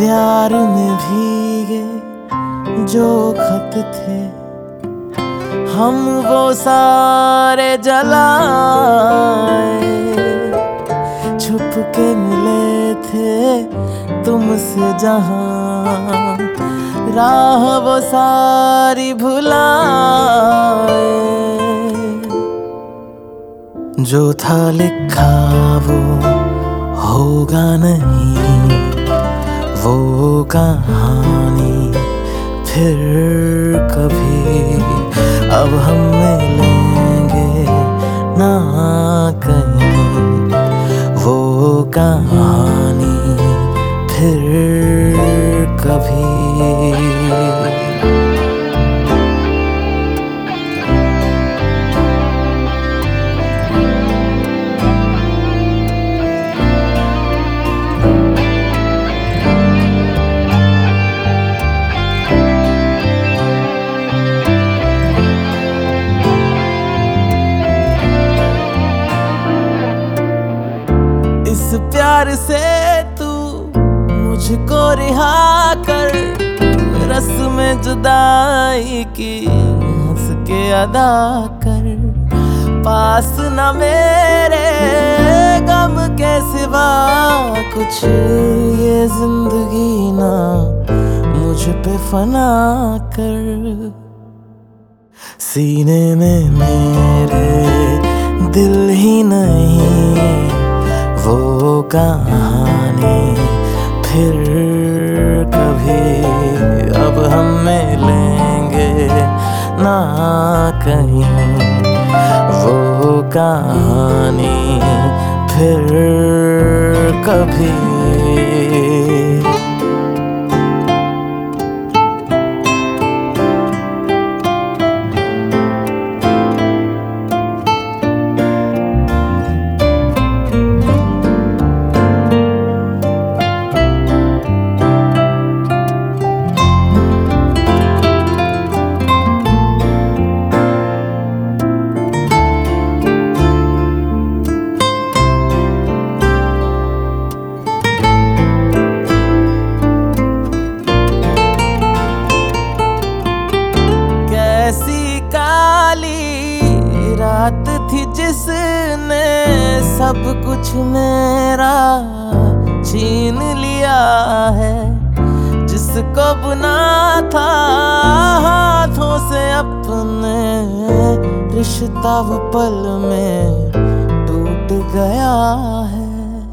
प्यार में भीगे जो खत थे, हम वो सारे जलाए। छुप के मिले थे तुमसे जहां, राह वो सारी भुलाए। जो था लिखा वो होगा नहीं, वो कहानी फिर कभी अब हम मिलेंगे ना कहीं। वो कहानी फिर कभी। इस प्यार से तू मुझको रिहा कर, रस्म जुदाई की हंस के अदा कर। पास न मेरे गम के सिवा कुछ ये जिंदगी ना मुझ पे फना कर। सीने में मेरे दिल ही नहीं, वो कहानी फिर कभी अब हम मिलेंगे ना कहीं। वो कहानी फिर कभी। ऐसी काली रात थी जिसने सब कुछ मेरा छीन लिया है। जिसको बुना था हाथों से अपने, रिश्ता वो पल में टूट गया है।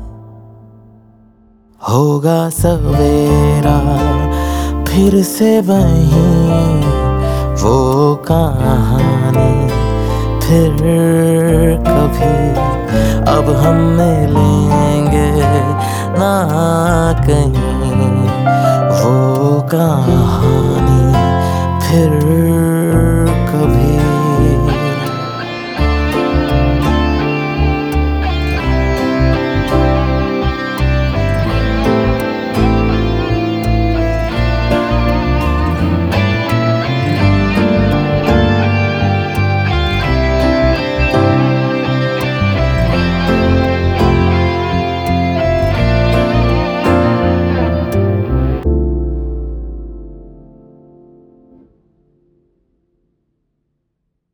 होगा सवेरा फिर से वहीं, वो कहानी फिर कभी अब हम मिलेंगे ना कहीं। वो कहानी फिर